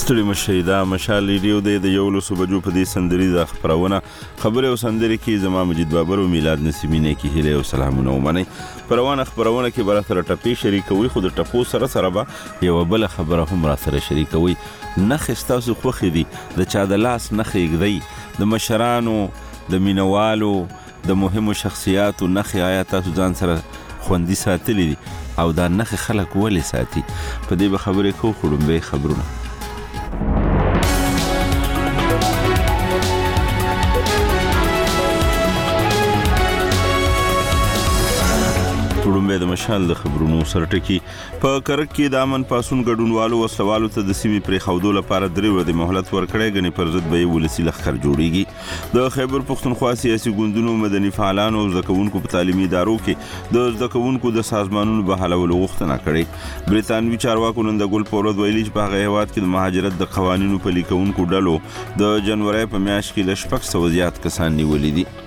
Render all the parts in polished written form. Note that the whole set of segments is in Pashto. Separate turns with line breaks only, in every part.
ستړي مشئ دا مشال ریډیو دی د 11 بجو په دې سندریزه خپرونه خبرې او سندرې کې زما مجید بابر او میلاد نسیمینه کې هیله او سلامونه ومنئ. خبرونه کې بر سره ټپې شریکوي، خو د ټپو سره به یو بل خبره هم را سره شریکوي. نخ تاسو خوخي دي د چا د لاس نخ یګدی د مشرانو د مینوالو د مهمو شخصیاتو نخ آیا تاسو ځان سره خوندي ساتلی دي او دا نخ خلک ولې ساتي؟ په دې به خبرې کوو. خړومبې خبرونه د مشال د خبرونو سرټکی په کرک کې د امن پاسون ګډونوالو وسلوالو ته د سیمې پرې خودو لپاره 3 ورځې مهلت ورکړی، غني پر ضد به ولسی لخر جوړیږي. د خیبر پختونخوا سیاسي ګوندونو مدني فعالانو او زکونکو په تعلیمي ادارو کې د زکونکو د سازمانونو بحالولو غوښتنه کړې. بریتانوي چارواکو نن د ګل پورود ویلي چې په هغه هیواد کې د مهاجرت د قوانینو پلي کوونکو ډلو د جنوري په میاشت کې ل 600 زیات کسان نیولې دي.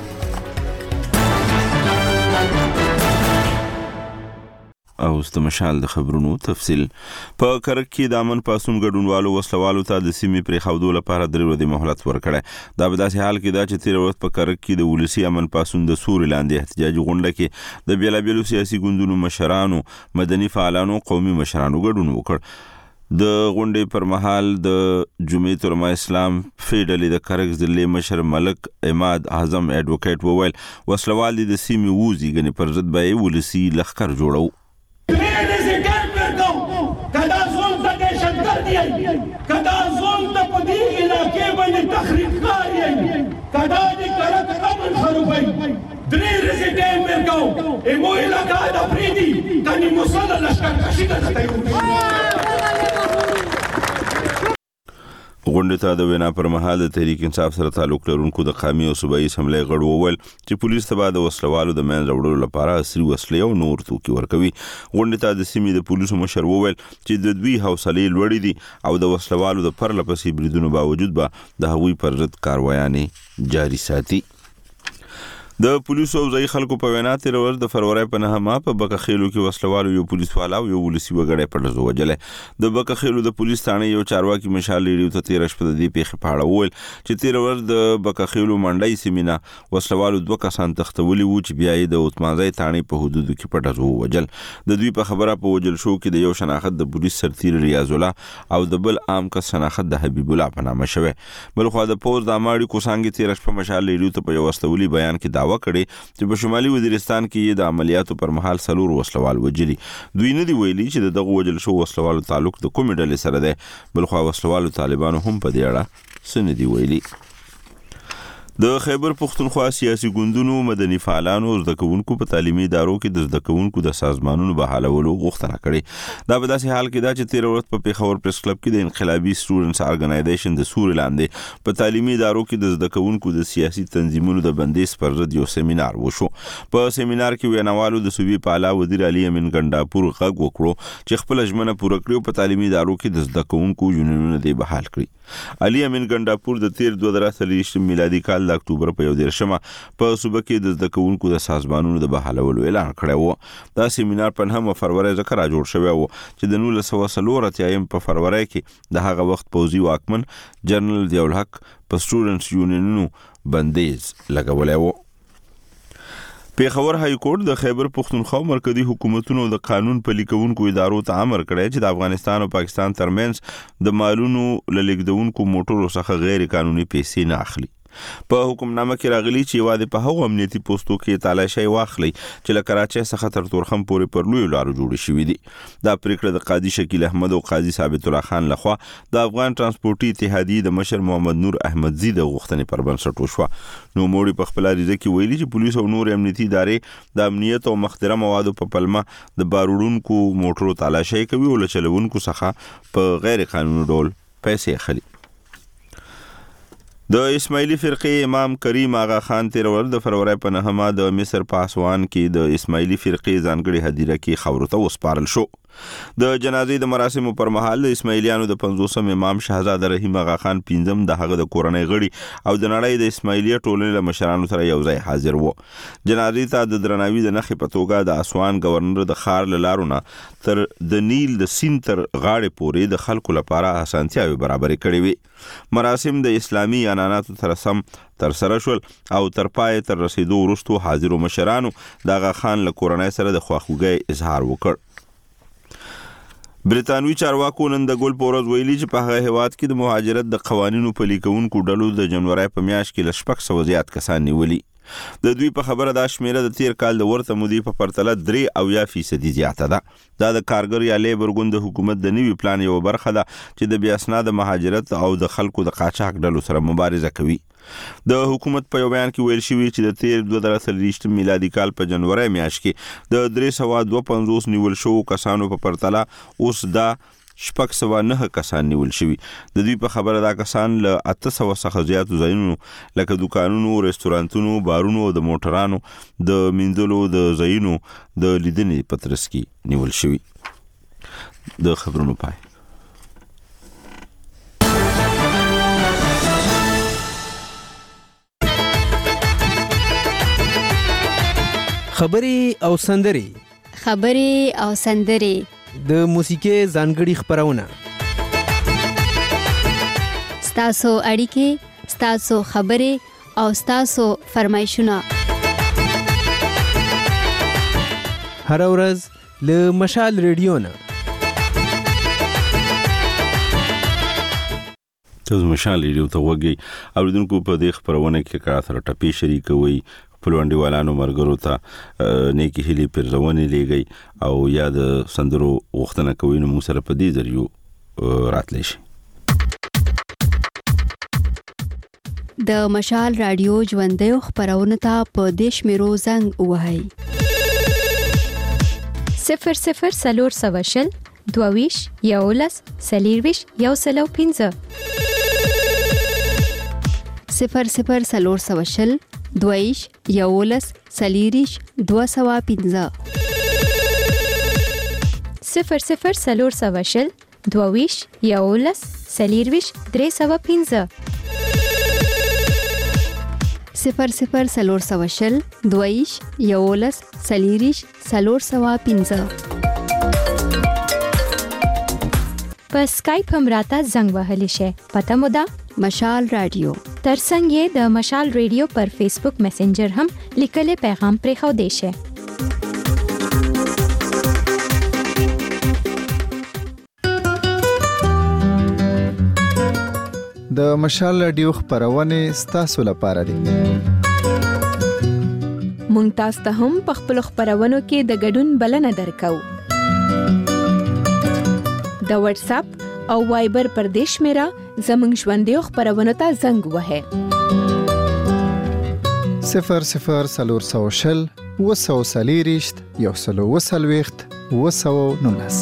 او مشال د خبرونو تفصیل په کرک کې د امن پاسون ګډونوالو وسلوالو ته د سیمې پرې خودو لپاره 3 ورځې مهلت ورکړی. دا په داسې حال کې دا چې 13 ورځې په کرک کې د ولسی امن پاسون د سوري لاندې احتجاجي غونډه کې د بیلابیلو سیاسي ګوندونو مشرانو، مدني فعالانو، قومي مشرانو ګډون وکړ. د غونډې پر مهال د جمعیت علماء اسلام فیډلې د کرک ضلع مشر ملک اماد اعظم ایڈوکیټ وویل وسلوال د سیمې ووزي، غني پر ضد به ولسی لخر جوړو.
کدا زون ته په دې علاقې باندې تخریب کاری کدا دې کرک امن خرابای 3 ورځې ټیم ورکاو ایمو علاقہ د فریدي کني مصلی لشکر کشي کوي.
غونډې ته د وینا پر مهال د تحریک انصاف سره تعلق لرونکو د قومي او صوبایي اسمبلی غړو وویل چې پولیس ته د وسلوالو د منځ وړلو لپاره عصري وسلې او نور توکي ورکوي. غونډې ته د سیمې د پولیسو مشر وویل چې د دوی حوصلې لوړې دي او د وسلوالو د پرله پسې بریدونو باوجود به د هغوی پر ضد کاروایانې جاري ساتي. د پولیسو او ځای خلکو په وینا 13 ورځ د فروری په 9 په بکخېلو کې وسلوالو یو پولیس والا او یو ولسی وګړی په لزو وجلې. د بکخېلو د پولیس ثانه یو چارواکي مشال ریډیو ته 13 شپه د دې پیښې په اړه وویل چې 13 ورځ د بکخېلو منډای سیمینا وسلوالو 2 کسان تختولي وو چې بیا یې د اوتمانځای ثانه په حدودو کې په لزو وجل. د دوی په خبره په وجل شو کې د یو شناخت د پولیس سرتیر ریاض الله او د بل عام کس شناخت د حبیب الله په نامه شوی. بل خو د پوز د اماړي کوسانګي 13 شپه مشال ریډیو ته په یو واستولي بیان کې داوا کړي چې په شمالي وزیرستان کې د عملیاتو پر مهال 4 وسلوال وجلي. دوی نه دی ویلي چې دغه وجل شو وسلوالو تعلق د کومې ډلې سره دی، بل خو وسلوالو طالبانو هم په دې اړه څه نه دی ویلي. د خیبر پختونخوا سیاسي ګوندونو مدني فعالانو او زدکونکو په تعلیمي ادارو کې د زدکونکو د سازمانونو بحالولو غوښتنه کړې. دا په داسې حال کې دا چې 13 ورځې په پیښور پریس کلب کې د انقلابي سټوډنټس ارګنایزیشن د سوري لاندې په تعلیمي ادارو کې د زدکونکو د سیاسي تنظیمونو د بندیز پر ضد یو سیمینار وشو. په سیمینار کې ویناوالو د صوبې په اعلی وزیر علي امین ګنډاپور غږ وکړو چې خپل ژمنه پوره کړو په تعلیمي ادارو کې د زدکونکو یونیونونه دی بحال کړي. علي امین ګنډاپور د 13 میلادي کال د اکتوبر په 11 په صوبه کې د زدکونکو د سازمانونو د بحالولو اعلان کړی و. دا سیمینار په 9 فروری ځکه را جوړ شوی و چې د 1940 په فروری کې د هغه وخت پوځي واکمن جنرال ضیاء الحق په سټوډنټس یونینونو بندیز لګولی و. پیښور های کورټ د خیبر پختونخوا مرکزی حکومتونو د قانون پلي کوونکو ادارو ته امر کړی چې د افغانستان او پاکستان ترمنځ د مالونو للیږدونکو موټرو څخه غیر قانوني پیسې نه اخلي. په حکمنامه کې راغلي چې واده په هغو امنیتي پوسټو کې تالاشي واخلي چې له کراچۍ څخه تر تورخم پورې پر لوی لارو جوړ شوې دي. دا پریکړه د قاضي شکیل احمد او قاضي ثابت الله خان لخوا د افغان ترانسپورټي اتحادیې د مشر محمد نور احمدزي د غوښتنې پر بنسټ وشوه. نو موړي په خپل عریضه کې ویلي چې پولیس او نور امنیتي ادارې د امنیت او مخدره موادو په پلمه د باروړونکو موټرو تالاشي کوي او له چلوونکو څخه په غیر قانوني ډول پیسې اخلي. د اسماعیلی فرقې امام کریم آغا خان 13 ورځ د فروری په 9 د مصر په اسوان کې د اسماعیلی فرقې ځانګړي هدیره کې خاورو ته وسپارل شو. د جنازې د مراسمو پر مهال د اسماعیلیانو د 50م امام شهزاده رحیم آغا خان پنځم د هغه د کورنۍ غړي او د نړۍ د اسماعیلیه ټولنې له مشرانو سره یو ځای حاضر وو. جنازې ته د درناوي د نښې په توګه د اسوان گورنر د ښار له لارونه تر د نیل د سیند تر غاړې پورې د خلکو لپاره اسانتیاوې برابرې کړې وې. مراسم د اسلامي عنعناتو سره سم تر سره شول او تر پای تر رسیدو وروستو حاضرو مشرانو د آغا خان له کورنۍ سره د خواخوږۍ اظهار وکړ. بریتانوي چارواکو نن د ګل په ورځ ویلي چې په هغه هیواد کې د مهاجرت د قوانینو پلي کوونکو ډلو د جنوري په میاشت کې له 600 زیات کسان نیولي. د دوی په خبره دا شمیره د تیر کال د ورته مودې په پرتله 3% زیاته ده. دا د کارګر یا لیبر ګوند د حکومت د نوي پلان یو برخه ده چې د بې اسناده مهاجرت او د خلکو د قاچاق ډلو سره مبارزه کوي. د حکومت په یو بیان کې ویل شوی چې د تیر 2023 میلادي کال په جنوري میاشت کې د 352 نیول شو کسانو په پرتله اوس دا 609 کسان نیول شوي. د دوی په خبره دا کسان له 800 څخه زیاتو ځایونو لکه دکانونو، رستورانتونو، بارونو او د موټرانو د مینځلو د ځایونو د لیدنې په ترڅ کې نیول شوي. د خبرونو پای.
خبري او سندري د موسیقي ځانګړي خبرونه
ستاسو اړیکې، ستاسو خبرې او ستاسو فرمایشونه
هر ورځ له مشال ریډیو نه.
تاسو مشال ریډیو ته وګورئ او دونکو په دې خبرونه کې کار سره ټپي شریکوي، خپلوانډیوالانو مرګرو ته نیکی هیلې پرځونې لیږي او یا د سندرو غوښتنه کوي نو موږ سره په دې ذریعو راتلی شي.
د مشال رادیو ژوندیو خبرونه ته په دې شمیرو زنګ ووهئ
00 22 11 40 105
00 22 11 40 205
00 22 11 40 305
00 22 11 40 305
په سکایپ هم راته زنګ وهلی شي. پته مو ده
مشال رادیو.
ترڅنګ یې د مشال ریډیو پر فیسبوک میسنجر هم لیکلي پیغام پرېښودی شي.
د مشال رادیو خبرونه ستاسو لپاره دي.
مونږ تاسو ته هم په خپل خبرونو کې د ګډون بلنه درکو. د واتس اپ او وایبر پر دیش میرا زمنګ ژوندې خبرونه ته زنګ وهه
00 وسوسلیریشت یو سلو وسلويخت وسو نونس.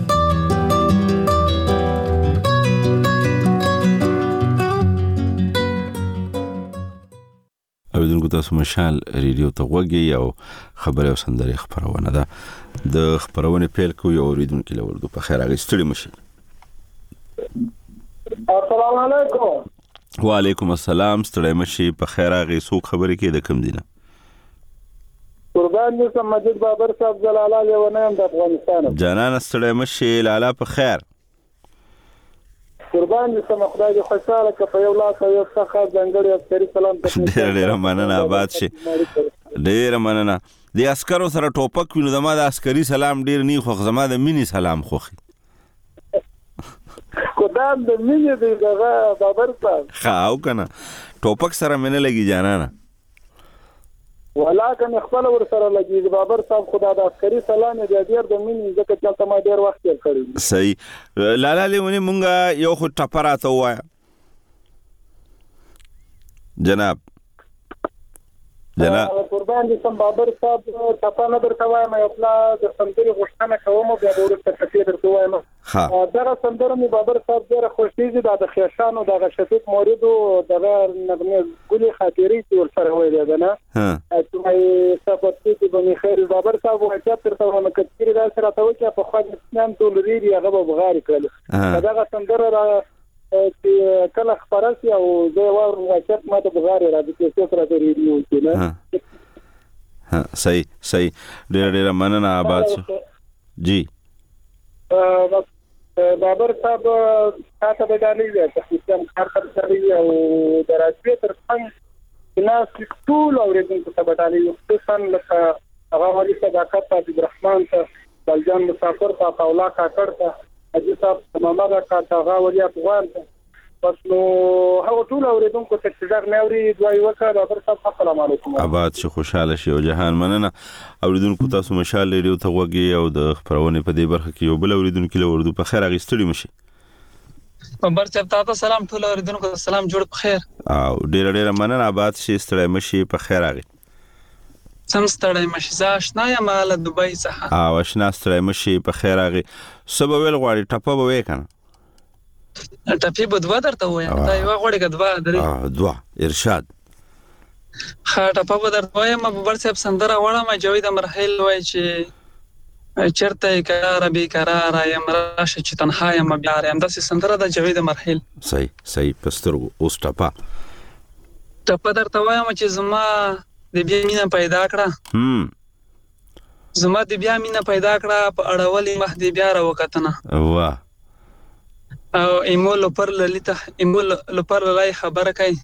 اوریدونکو تاسو مشال ریډیو ته وګورئ او خبره او سندري خبرونه ده. د خبرونه پیل کوي او اوریدونکو لورو په خیر راغلی ستړي مشي.
السلام علیکم.
وعلیکم السلام. ستړي مشي په خیر راغلی. څوک خبرې کې د کوم دینه؟
قربان دې سم مجید بابر صاحب جلاله لیونیم د افغانستان.
جانان ستړي مشي لاله په خیر.
قربان دې سم خدای دې خوشاله ک په یو لاس یو څخه ځنګړی عسکري سلام ته
ډېر مننه. آباد شي. ډېر مننه. د عسکرو سره ټوپک وینو د ما د عسکري سلام ډېر نه خو زما د مینی سلام خوخي.
قدام د مینی دی دغه بابر صاحب.
خاو کنه ټوپک سره مینه لګي جانانه.
ولاکه خپل ور سره لګي بابر صاحب خدا د عسکري سلام دې ډېر د مینی ځکه چې ما ډېر وخت تیر کړی.
صحیح. لاله لیونی مونږه یو خو ټپراته وایا جناب
باندې سم بابر صاحب ټپه نه درته وایم یو پلا د سندرې غوښتنه کوم بیا به وروسته ټپې درته وایم. دغه سندره مې بابر صاحب ډېره خوښېږي دا د خیشانو دغه شفیق موریدو دغه نغمې ګلې خاطرې چې ورسره ویلې ده نه چې مې صفت کې به مې خیر بابر صاحب واقعیت درته وایم که چېرې داسې راته وکړي په خوا د اسلام ټول ریري هغه به بغارې کړلې دغه سندره را چې کله خبره شي او زه واورم واقعیت ما ته بغارې راځي چې څوک راته ریډي وکړي نه.
صحیح ډېره مننه آباد شو. جی
بابر صاحب تاسو به دالي وي چې کار کوي او دراسته تر څنګه ناس ټول اورېدونکو ته به دالي خصوصا لکه هغه ولي صداقت عبد الرحمن ته بلجان مسافر ته قولا کاکړ ته اجي صاحب ماما کا هغه ولي افغان ته پس نو هغه ټول اورېدونکو ته چې ځګ نه اوري دوی وکړه بابر صاحب السلام علیکم.
آباد شو خوشاله شي او جهان مننه اوریدونکو تاسو مشال ریډیو ته وګي او د خبرونه په دې برخه کې یو بل اوریدونکو له اردو په خیر اغستړي مشي.
بابر صاحب تاسو سلام ټول اوریدونکو سلام جوړ په خیر
او ډېر مننه آباد شي ستړي مشي په خیر اغي
سم ستړي مشي زاشنا یم له دوبۍ څخه
او آشنا ستړي مشي په خیر اغي سبب ویل غواړي ټپه به وکنه
ټپې به دوا درته وایم دا یو غوړي کدوا درې
دوا ارشاد
خاطه په درته وایم بابر صاحب سندره وړم جوید مرحل وای چې چرته قرار به قرار یم راشه چې تنها یم بیا یم داسې سندره د جوید مرحل.
صحیح پسترو اوس ټپه
درته وایم چې زما د بیا مینا پیدا کړه زما د بیا مینا پیدا کړه په اړولې مهدی بیا را وکتنه
واه
او ایمول پر للیته ایمول پر لای خبره کوي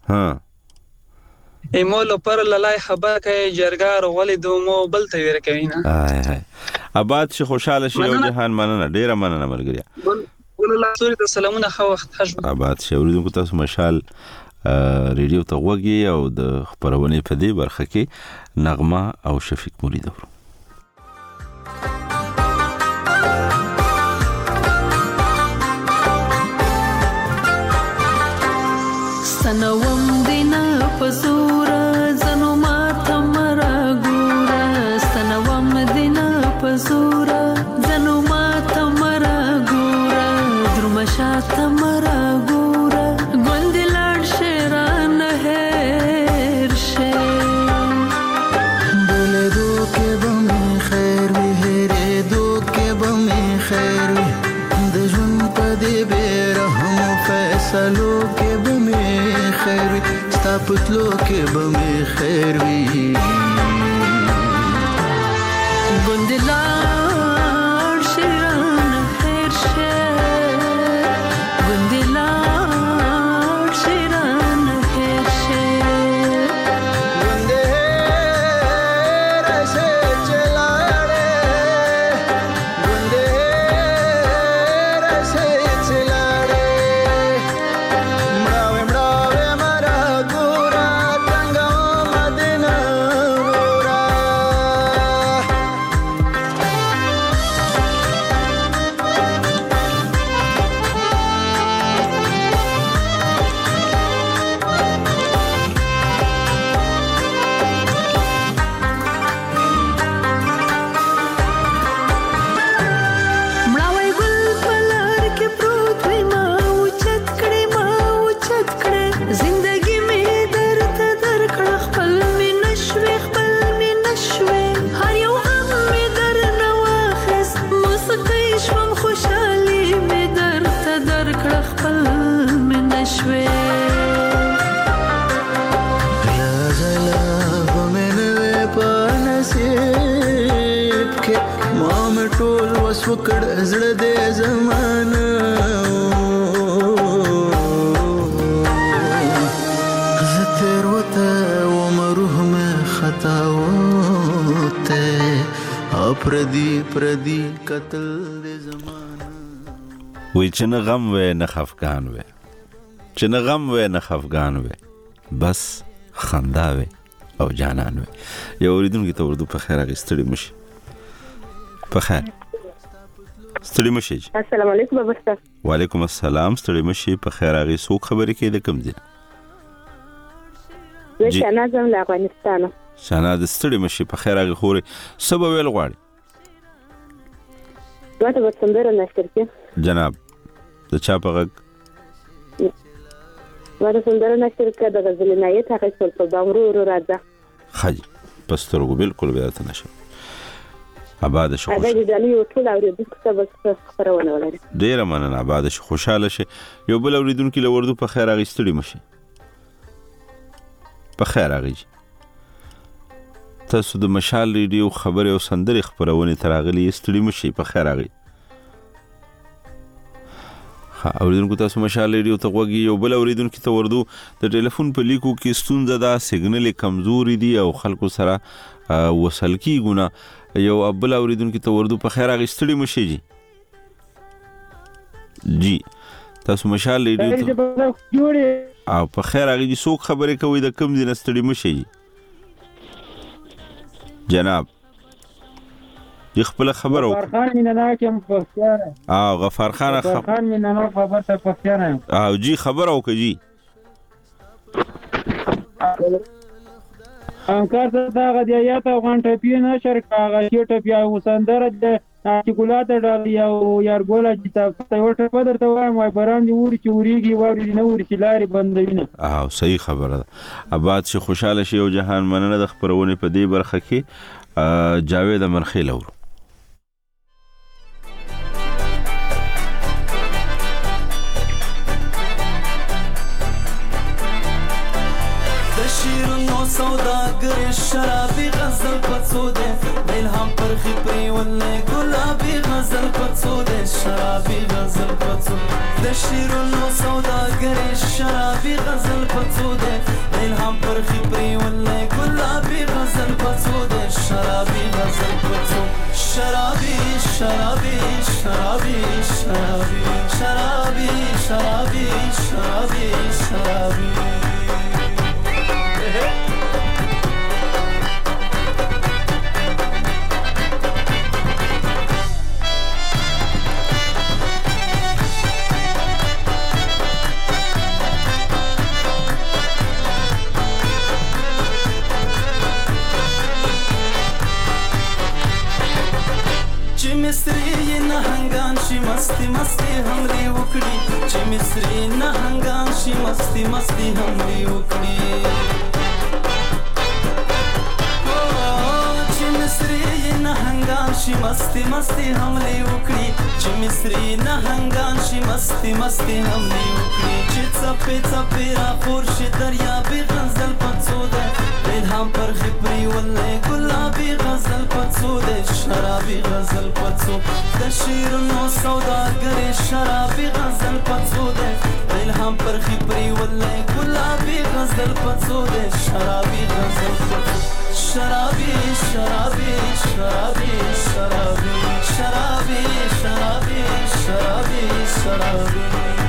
ایمول پر لای خبره کوي جرګار ولې دومو بل ته ویره کوي نه
آباد شي خوشاله شي او جهان مننه ډیره مننه ملګریا
والله سوري د سلامونه خو وخت حجم
آباد شي اوریدونکو تاسو مشال ریډیو ته وګي او د خبرونه په دې برخه کې نغمه او شفیق مرید ورو
سنوم دینا پزورا زنو ماتا مرا گورا سنوم دینا پزورا زنو ماتا مرا گورا درمشاتا مرا گورا گوندلان شیران هیر شیر
بولے دو کے بمی خیر وی ہیرے دو کے بمی خیر وی دجون پدی بے رحم فیصلو کے خیر ستا پتلو کې به می خیر وي
ګوندلار شیران خیر شه ګوندلار شیران خیر شه
ګوندې راشه چلاړې ګوندې راشه چلاړې وکړ زړه دې زمانه زتر وته ومروه مې خطا وته پردي قتل دې زمانه
وی چې نه غم وې نه خفقان وې چې نه غم وې نه خفقان وې بس خندا وې او جانان وې یو اوریدونکو ته اردو په خیر اغستړي مشي په خیر ستړي مشي.
السلام علیکم بابا صاحب.
وعلیکم السلام ستړي مشي په خیر اغي سو خبرې کې د کوم دي؟
زه شنازم له افغانستان.
شهناز ستړي مشي په خیر هغه خوري سبا ویل غواړي
راته وسندره نشته کې
جناب د چا په غږ
راته سندره نشته کې د غزل نایت هغه څه په دامرو راځه
خاجي پسترګو بالکل بیا ته نشه آباد شو
هغه د دلی یو ټول اوریدونکو ته بس خبرونه ولري
ډیره مننه آباد شو خوشاله شي یو بل اوریدونکو لوردو په خیر هغه ستړي مشي په خیر هغه تاسو د مشال ریډیو خبري او سندري خبرونه تراغلي ستړي مشي په خیر هغه اوریدونکو تاسو مشال ریډیو ته وګي یو بل اوریدونکو ته وردو د ټلیفون په لیکو کې ستونزه دا سیګنل کمزوري دي او خلکو سره وصل کیږي یو ابل اوریدونکو ته وردو په خیر هغه ستړي مشي جی تاسو مشال ریډیو ته او په خیر هغه دي څوک خبرې کوي د کم دي نستړي مشي جناب دی خپل خبر او
غفار خان مینانا کوم پښتانه
غفار خان
مینانا خبر ته پښتانه
او جی خبر او کجی
انکار ته غدیات او غنټه پی نه شرکاغه چټه بیا وسندره د ارتیکولات ډال یو یار ګولا چې تاسو ورته پدر ته وایم وای برام دی ور چوریږي وری نه ور چې لاري بندوینه
صحیح خبره ده آباد شي خوشاله شي او جهان مننه د خبرونه په دې برخه کې جاوید امرخیل اور
سوداگر شرابی غزل پڅوده الهام پر خپري ولې ګلابي غزل پڅوده شرابي غزل پڅوده د شیرونو سوداگر شرابي غزل پڅوده الهام پر خپري ولې ګلابي غزل پڅوده شرابي غزل پڅوده شرابي شرابي شرابي شرابي شرابي شرابي شرابي شرابي مصری نهنگان شي مستی مستی همري وکړي چې مصری نهنگان شي مستی مستی همري وکړي چې مصری نهنگان شي مستی مستی همري وکړي چې مصری نهنگان شي مستی مستی همري وکړي چې څپې څپې را خور شي دریابي غزل پڅوده الهام پر خپري ولې ګلابي غزل پڅوده شرابي غزل پڅوده د شیرونو سوداګر شرابي غزل پڅوده الهام پر خپري ولې ګلابي غزل پڅوده شرابي غزل پڅوده شرابي شرابي شرابي شرابي شرابي شرابي شرابي شرابي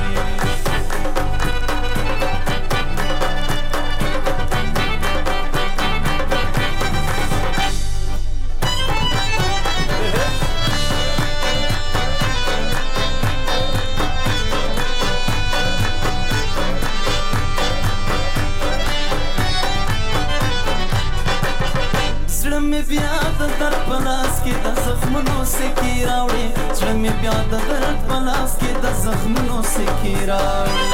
بیا د درد پلاس کې د زخمونو سکی راوړي زړه مې بیا د درد پلاس کې د زخمونو سکی راوړي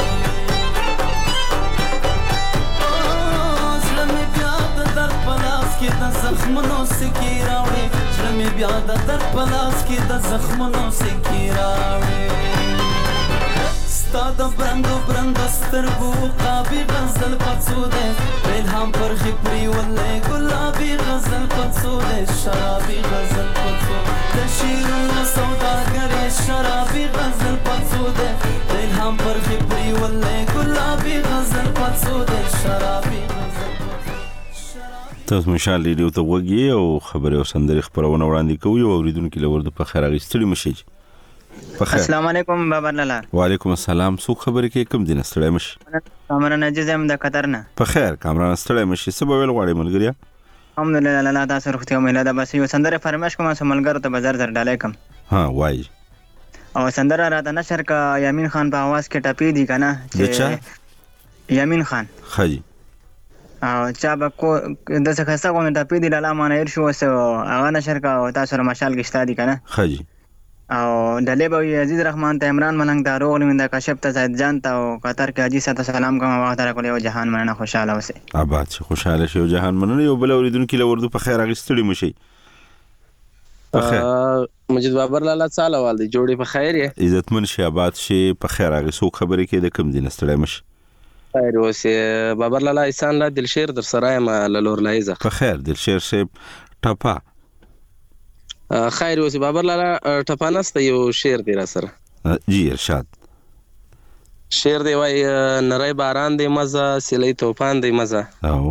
زړه مې بیا د درد پلاس کې د زخمونو سکی راوړي زړه مې بیا د درد پلاس کې د زخمونو سکی راوړي ستا د برندو برندو سترګو قابي غزل پڅوده الهام پر خپري ولې ګلابي غزل پڅوده شرابي غزل پڅوده د شیرونو سوداګر شرابي غزل پڅوده الهام پر خپري ولې ګلابي غزل پڅوده شرابي غزل
تاسو مشال ریډیو ته وګورئ او خبري او سندري خبرونه وړاندې کوي او اوریدونکو لورده په خیر غوښتلی مشي
السلام علیکم بابا لالا
وعلیکم السلام څوک خبرې کې کوم دین ستړی مشي
کامران عزیز هم د قطر نه
په خیر کامران ستړی مشي څه به ویل غواړې ملګریا
الحمدلله لالا تاسو روغتیا مله ده بس یو سندره فرمایش کوم سم ملګرو ته بازار زر ډالای کوم
ها وای
او سندره راته نشر کا یامین خان په आवाज کې ټپی دی کنه چې یامین خان
خجی
او چا به کو د څه خسته کوم ته پیډی لاله مانه شو وسو هغه نشر کا او تاسو سره مشال کې شتا دي کنه
خجی
او د لیبوی عزیز رحمان ته عمران ملنګ ته روغ لمنده کاشف ته زید جان ته او قطر کې حاجی سات سلام کوم وخت را کولې او جهان مننه خوشاله اوسه
آباد شي خوشاله شي او جهان مننه یو بل اوریدونکو له وردو په خیر اغستړي مشي په خیر
مجید بابر لالا چاله والدي جوړي په خیر یې
عزتمن شي آباد شي په خیر اغسو خبرې کې د کم دین ستړي مشي
خیر اوسه بابر لالا احسان لا دلشیر در سره ما لور لایزه
په خیر دلشیر شي ټپا
خیر اوسه بابر لالا ټپا نسته یو شعر دی را سره
جی ارشاد
شعر دی وای نری باران دی مزه سلی توفان دی مزه
او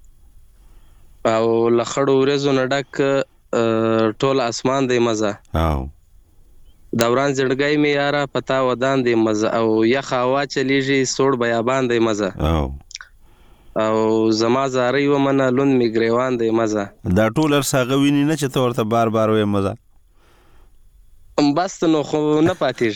لخړو ورځو نډک ټول اسمان دی مزه
او
دوران زړګای می یارا پتا ودان دی مزه او یخ هوا چلیږي سوړ بیابان دی مزه او زما زاري ومنه لون می ګریوان دی مزه
دا ټول ارساغوینی نه چې تورته بار بار وې مزه
بس نو خو نه پاتیږي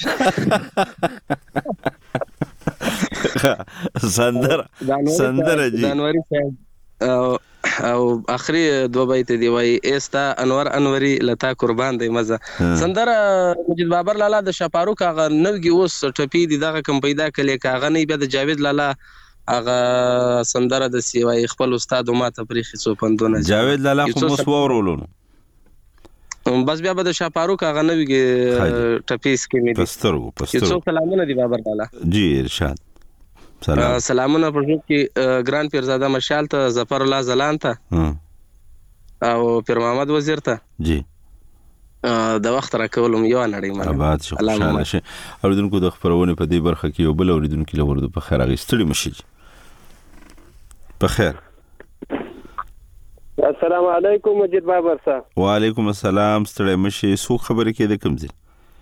سندره جی
جنوري او اخري دو بیت دی وای استا انور انوري لتا قربان دی مزه سندره مجید بابر لالا د شپارو کاغه نوګي اوس ټپی دی دغه کم پیدا کړي کاغه نه بیا د جاوید لالا هغه سندره د سیوای خپل استاد ما تفریخي سو پندونه
جاوید لالا خو مو وورولونو
بس بیا به د شپارو کاغه نوګي ټپی سکیمې دي
پسترو
سلامونه دی بابر لالا
جی ارشاد
سلامونه پر کې ګران پیرزاده مشال ته ظفر الله زلان ته او پیر محمد وزیر ته
جی
د وخت را کولم یو نړۍ منه
آباد شو خوشاله شي اوریدونکو د خبرونه په دې برخه کې یو بل اوریدونکو له ورده په خیر اغستړي مشي په خیر
السلام علیکم مجید بابر صاحب
وعلیکم السلام ستړي مشي سو خبرې کې د کوم ځای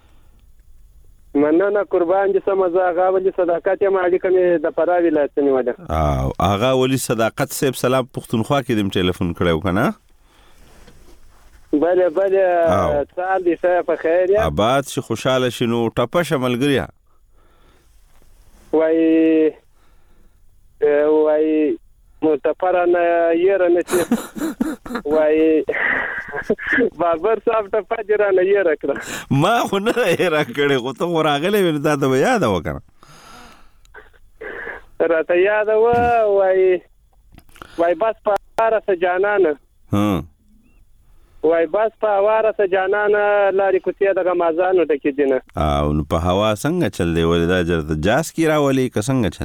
مننه قربان دي سمزه آغا ولی صداقت یم اړیکه مې د فراه ولایت نیولې
او آغا ولی صداقت صاحب سلام پښتونخوا کې دم ټلیفون کړو کنه
بله سال دي صاحب په خیر یا
آباد شي خوشاله شنو ټپه شملګریا
وای متفرن یره نشي وای بابر صاحب ته فجرانه یې راکړه
ما خو نه یې راکړې خو ته راغلې وې دا ته یاد وکړه
راته یاد وای بس په واره جانانه وای بس په واره جانانه لاري کوڅه د غمازانو ټکی دینه
او په هوا څنګه چل دی ولې دا جرته جاس کی راولي که څنګه چل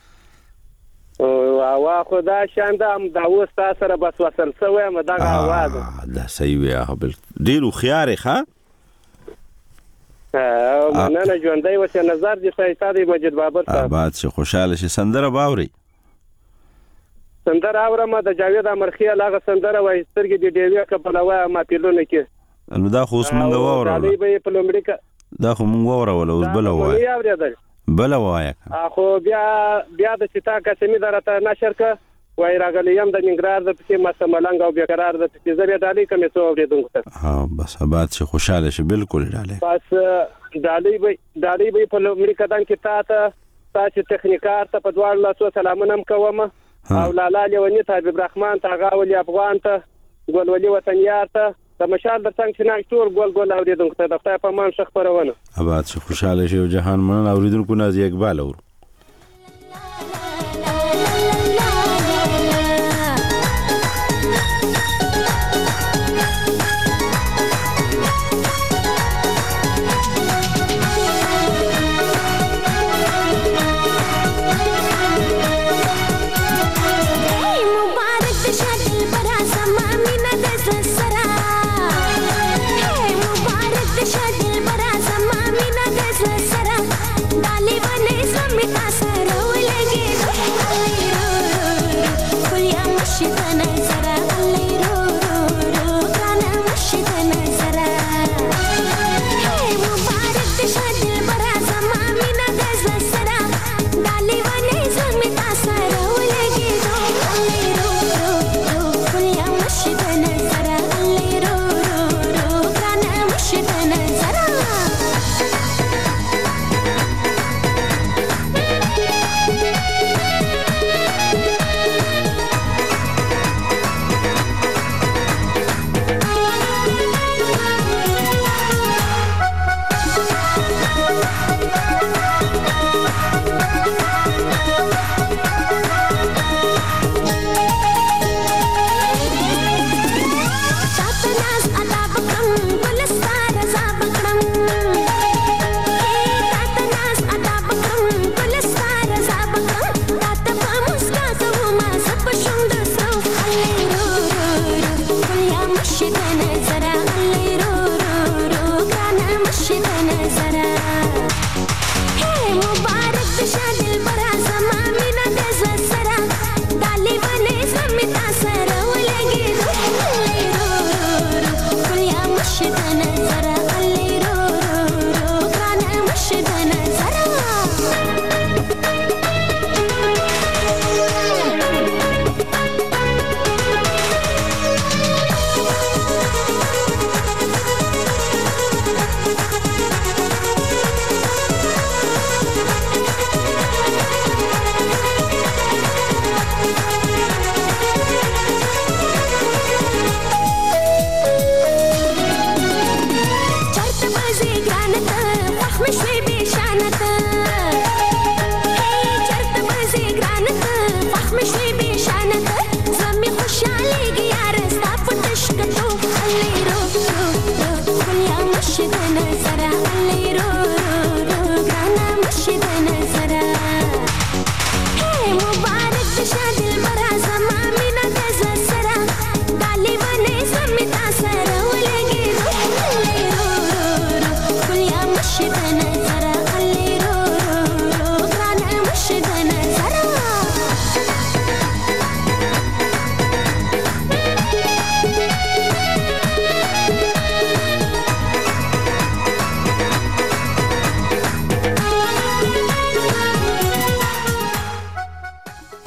وا خدا شاندام دا وستا سره بس وصل سوې مدا आवाज
دا صحیح وي بل ډیرو خيار ښه
مننه ژوندۍ وسه نظر دي سایتادي مجید بابر صاحب
آباد شي خوشاله شي سندره باوري
سندره اورم د جاوید امرخي هغه سندره وای سترګې دی ډیویا کبلوا ما پیلونه کې
نو دا خو اوس مونږ وره
دا به په لومړی
دا خو مونږ وره ولا اوس بل وای بل وای
خو بیا د چتا قسمی درته نشر ک وای راغلی یم د ننګرهار د پسې مسملنګ او بیقرار د پسې زبې ډالۍ کمې څو اوریدونکو ته
بس آباد شي خوشاله شي بالکل ډالۍ
بس ډالۍ به په لومړي قدم کې تاسو تخنیکار ته په دوه لاسو سلامونه کوم او لالا لیونی ته حبیب رحمان ته غاولي افغان ته ګلولي وطنیار ته د مشال د څنګه چې ټول ګول اوریدونکو ته د خدای په مان شخ پرونه
آباد شي خوشاله شي او جهان من اوریدونکو نازي اقبال اور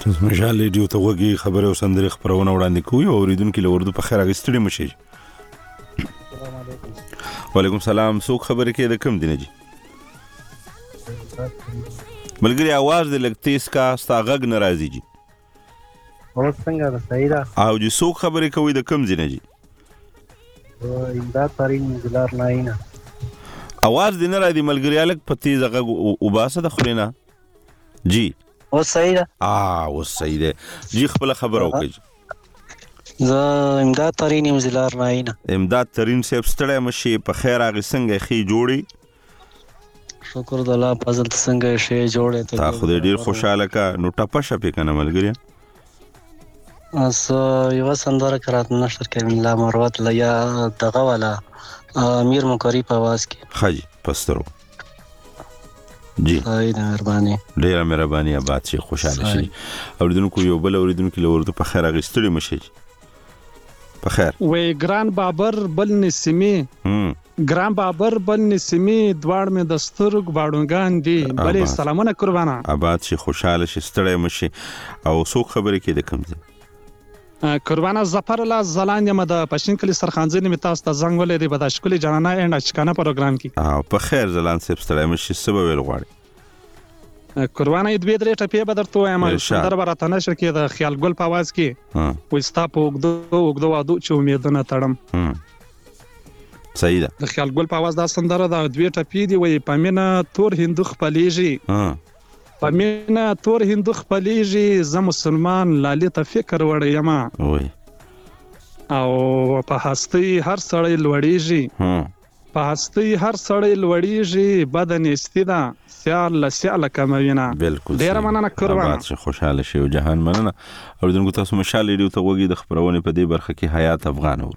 مشال ریډیو ته وګي خبره او سندري خبرونه وړاندې کوي او اوریدونکو له اردو په خیر اغستړي مشي. وعلیکم السلام. څوک خبرې کوي د کوم دینه جی؟ ملګری आवाज دې لګ تیز کا ستاغګ ناراضي جی.
اوس څنګه ده؟ صحیح ده.
او جی څوک خبرې کوي د کوم دینه جی؟
امداد ترين زلار ناینه.
आवाज دې ناراضي ملګری الګ په تیز غږ او باسه د خلینا جی.
اوس صحیح ده.
اوس صحیح ده جی. خپل خبر او کوي.
زه امداد ترين زلار ناینه.
امداد ترين صاحب ستړی مشي په خیر اغه څنګه خي جوړي؟
شکر د الله فضل څنګه شي جوړه ته.
تا خو دې ډیر خوشاله کا نو ټپه شپې کنه ملګری.
اس یو سندره کرات نشر کوي لا مروت لیا دغه والا امیر مکری په आवाज کې.
حاجی پسترو جی.
مهرباني.
ډیره مهرباني. آباد شي خوشاله شي. اوریدونکو یو بل اوریدونکو له ورته په خیر اغستړي مشي. په خیر.
وې ګران بابر بل نسمي. ګران بابر بل نسمي دوړ مې دستور غواړونګان دي. بلې سلامونه قربانا.
آباد شي خوشاله شي ستړی مشي. او څوک خبرې کې د کوم ځای؟
قربانا ظفر الله زلان یم د پښین کلی سرخانځنی می تاسو ته زنګ ولې دی بداشکلی جانانه اند اچکانه پروګرام کې.
په خیر زلان صاحب ستړی مشي سبب ویل غواړي.
قربانا دوی درې ټپې به درته وایم در برته نشر کې د خیال ګل په आवाज کې وستا په وګدو وادو چې امیدونه تړم.
صحیح ده.
د خیال ګل په आवाज دا سندره د دوی ټپې دی وې پامینه تور هندو خپلېږي. پامینه تور هندو خپلېږي زه مسلمان لالي ته فکر وړ یم او په هستی هر سړی لوړېږي. په هستی هر سړی لوړېږي بدن استیدا سیال لسیال کموینا.
بالکل
ډیر مننه قربان.
آباد شي خوشاله شي او جهان مننه. اوریدونکو تاسو مشال ریډیو ته وګورئ د خبرونه په دې برخه کې حیات افغان و.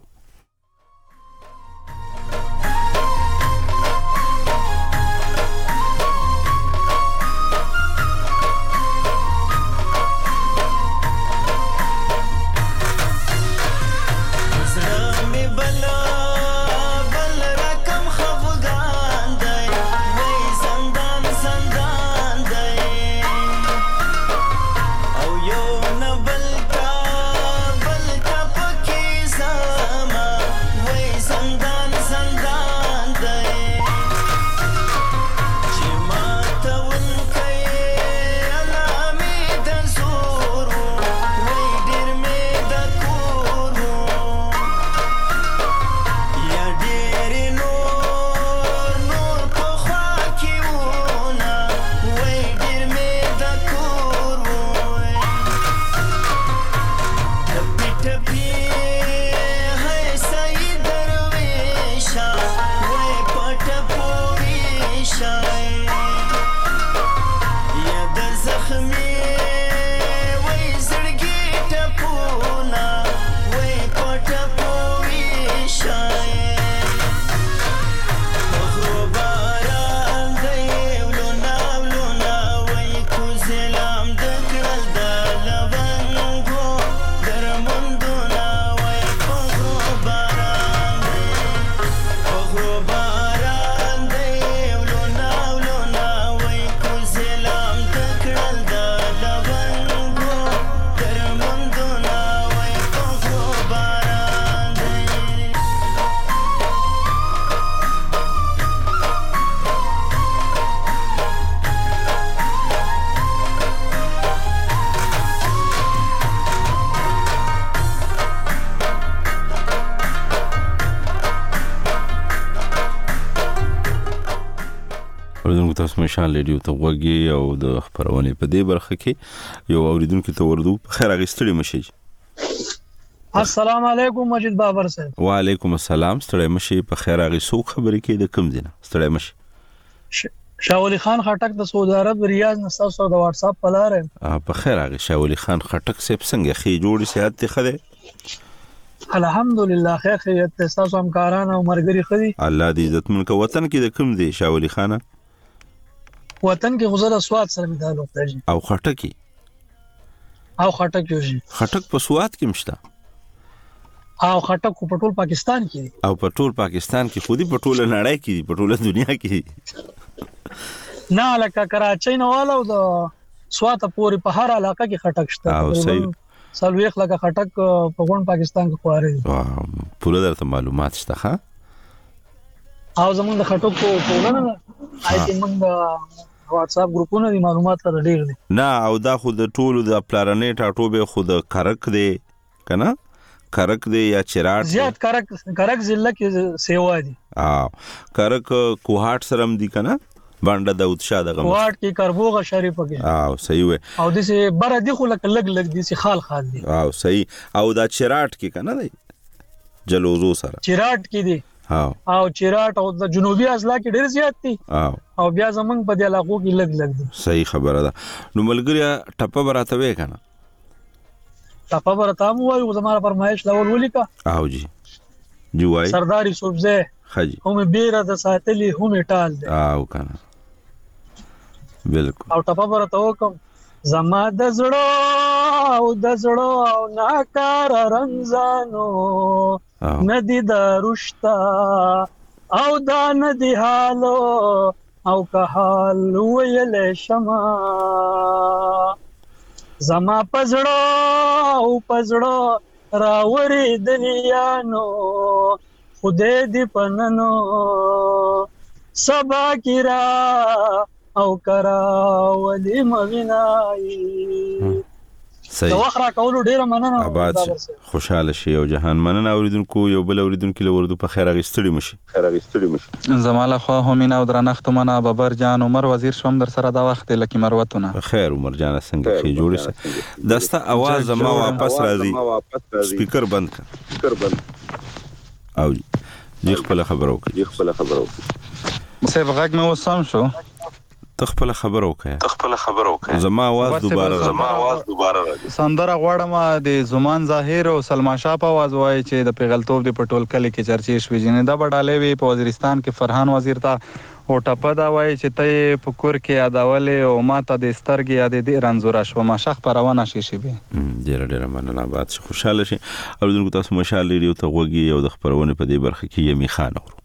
تاسو مشال ریډیو ته وګورئ او د خبرونه په دې برخه کې یو اوریدونکو ته وردو خیر اغستړي مشي.
السلام علیکم مجید بابر صاحب.
وعلیکم السلام. ستړی مشي په خیر اغي څوک خبرې کې د کوم دینه ستړی مشي؟
شاولی خان خټک د سعودي عرب ریاض نه تاسو د واتس اپ په لار
په خیر اغي شاولی خان خټک صاحب څنګه خي جوړی صحت ته خده؟
الحمدلله خیر خیریت تاسو همکاران او مرګري خدي.
الله دې عزت مون کو. وطن کې د کوم دی شاولی خان؟
وطن کې غزل اسواد سره می تعلق دی.
او خټکی
یوږي.
خټک په سواد کې مشته
او خټک په ټول پاکستان کې
او په ټول پاکستان کې خودي په ټول نړۍ کې په ټول دنیا کې
نه لکه کراچۍ نه والو د سواته پورې په هر علاقه کې خټک شته تقریبا سلويخ لکه خټک په غون پاکستان کې خواره دي
پوره درته معلومات شته ښه
او زمونږ د خټک په ټولنه آی تي موږ واتس اپ ګروپونه دي معلومات سره ډیر دي
نه او دا خو د ټولو د پلانې ټاټوبه خو د کرک دی کنه کرک دی یا چراټ
زیات کرک ضلع کې سیوا دي
کرک کوهاټ سرم دی کنه باندې داود شاه دغه
کوهاټ کې کربوغه شریف کې
صحیح وي
او د سه بر دي خو لګ دي سه خال دي
صحیح او دا چراټ کې کنه دی جلوزو سره
چراټ کې دی او چراټ او د جنوبي اضلاع کې ډیر زیات دي او بیا زمنګ په دې علاقو کې لګ دي
صحیح خبره ده نو ملګری ټپه براته وې کنه
ټپه براته مو وایو زموږ فرمایش لاول ولیکا
او جی وای
سرداري صوبزه
حاجی
هم بیره د ساتلی هم ټال دي
کنه بالکل
او ټپه براته وکم زما د زړه او ناکار رمضانو ندی دارشتا او دا ندی حالو او که حال ویل شما زما پزړو راوری دلیانو خدای دی پننو سبا کرا او کرا ولی موینای
صحیح
واخره کولو ډیر مننه
آباد خوشاله شي او جهان مننه اوریدونکو یو بل اوریدونکو لوردو په خیر غستړي مشي
زماله خو همینا او درنښت منه ببر جان عمر وزیر شوم در سره دا وخت لکه مروتونه
خیر عمر جان څنګه خي جوړی سه دسته आवाज ما واپس راځي سپیکر بند کړ او دی خپل خبرو کوي
څه وغږ مې وسم شو
تخپل خبرو کوي زما आवाज دوباره
سندره غواړم د زمان ظاهر او سلما شاه په आवाज وای چې د پیغلتوب د پټول کلی کې چرچې شوې جنې دا بډالې وی په وزیرستان کې فرحان وزیر تا او ټپه دا وای چې ته په کور کې یادولې او ماته د سترګې یاد دې رنزور شو ما شخ پروانه شي به
ډېر مننه آباد خوشاله شي او دغه تاسو مشال لري او ته وګي او د خبرونه په دې برخه کې یمي خان اورو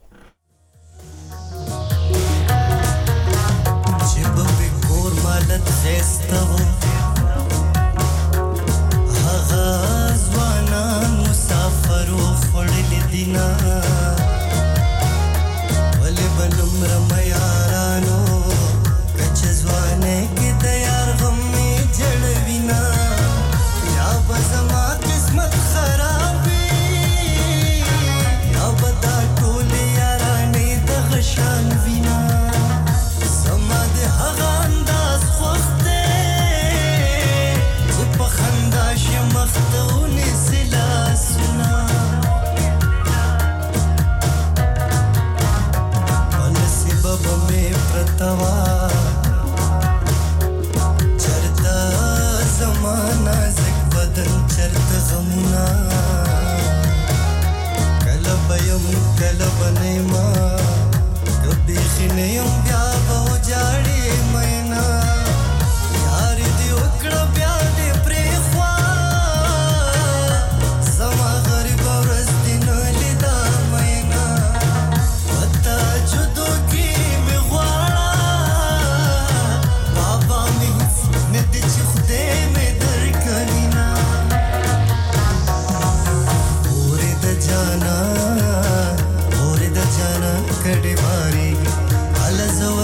کډې باري الزو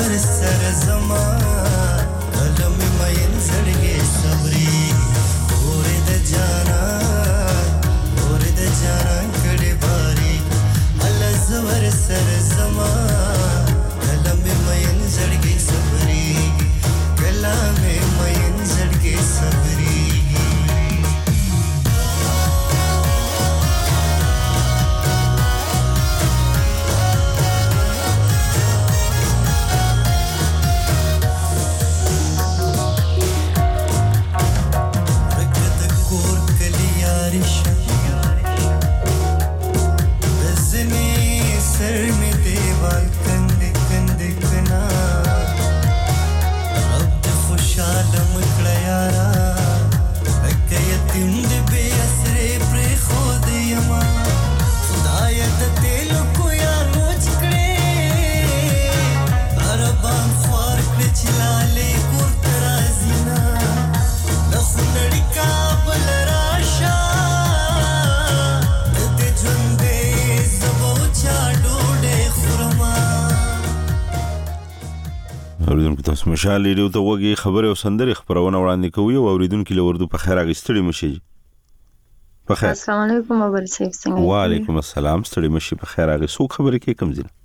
تاسو مشال ریډیو ته وګورئ خبره او سندره خبرونه وړاندې کوي او اوریدونکو له وردو په خیر اغستړي مشي په خیر.
السلام علیکم ابر سیف څنګه؟
وعلیکم السلام ستړي مشي په خیر اغه سو خبره کې کم زین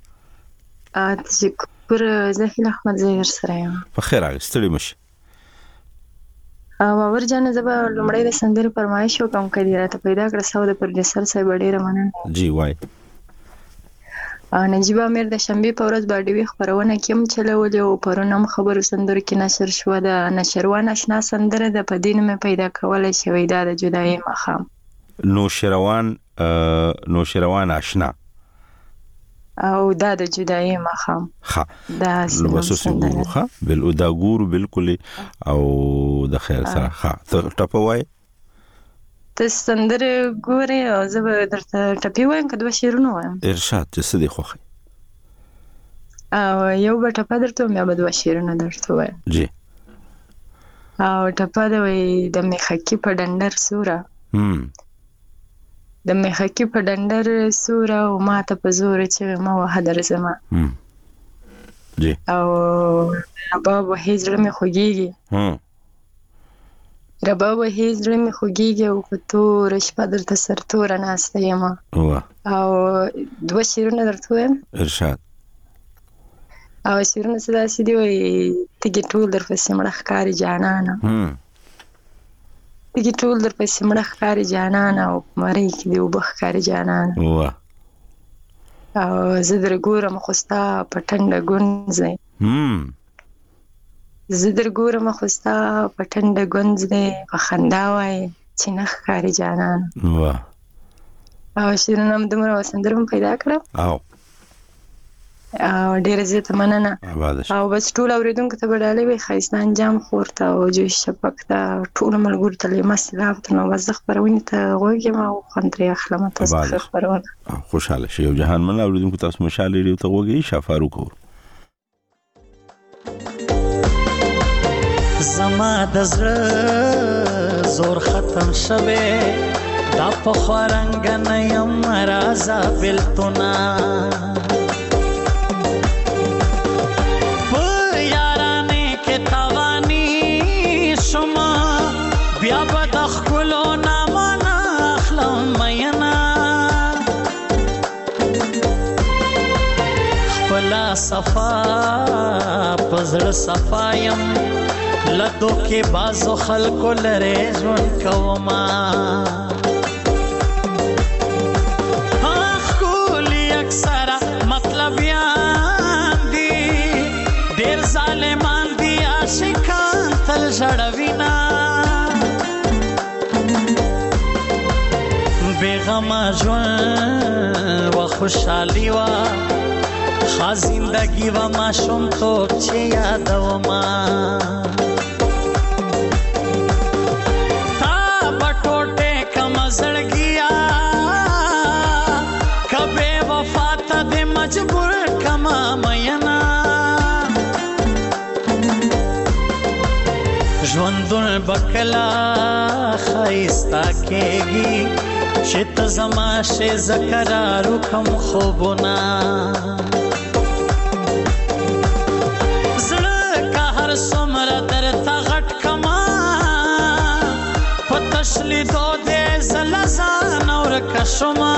تشکر زهیل احمد زهیر سره یم
په خیر اغه ستړي مشي.
باور جان زبا لمړی د سندره فرمایش وکم کړي راته پیدا کړ ساو د پروډوسر صاحب ډیره مننه.
جی وای
نجیب امیر د شنبه په ورځ باندې خبرونه کوم چلولې او پرونم خبرو سندره کې نشر شو د نشروان آشنا سندره د پدین مې پیدا کولای شوې د جدای مخام نوشروان آشنا او دا د جدای مخام
ها دا سندره ها بل او دا ګور بالکل او د خیر سره ها ټپوي
ته سندره ګوري او زه به درته ټپی وایم که دوه شعرونه وایم
ارشاد چې څه دی خوښي
او یو به ټپه درته وایم یا به دوه شعرونه درته وایم
جی
او ټپه د وای د میخکی په ډنډر سوره د میخکی په ډنډر سوره او ماته په زور چې ما وه درځما
جی
او بابا هیڅ مې خوږیږي رباب هیڅ زړه مې خوږیږي او په تور شپه درته سرتوره ناسته یم او دوه شعرونه درته وایم
ارشاد
او شعرونه څه داسې دي وایي تږي ټول درپسې مړه ښکاري جانانه تږي ټول درپسې مړه ښکاري جانانه او په مرۍ کې دې اوبه ښکاري جانانه او زه در ګورم خو ستا په ټنډه ګونځی زه در ګورم خو ستا په ټنډه ګونځ دی په خندا وایې چې نه ښکاري جانان او شعرونه هم دومره سندره هم پیدا کړم او ډېره زیاته مننه او بس ټول اورېدونکو ته به ډالۍ وي ښایسته انجام خور ته او جوش شفق ته ټولو ملګرو ته لیمه سلام ته نو بس زه خپرونې ته غوږ یم او خوند ترې اخلم تاسو ښه خپرونه
خوشحاله شئ یو جهان مننه اورېدونکو تاسو مشال ریډیو ته غوږ یې شاه فاروق
زما د زړه زور ختم شوه دا په خورنګ نه یم رازا بلتونا په یارانه کې تاوانی شما بیا به د خپلو نامه نه اخلم مینا خپله صفا په زړه صفا یم لدو کې بازو خلکو لري ژوند کوما خولي اکثره مطلب یان دي ډېر ظالمان دي عاشقان تل ژړوینا بیغمه ژوند و خوشحالي وا خا زندگی و ماشومتوب چې یادوما مجبور کما مینا ژوندون بکلا خایستا کېږي چې ته زما شې زکرارو کم خوبونه زړه که هر څومره درته غټ کما په تش لیدو دې زه له ځانه ورکه شومه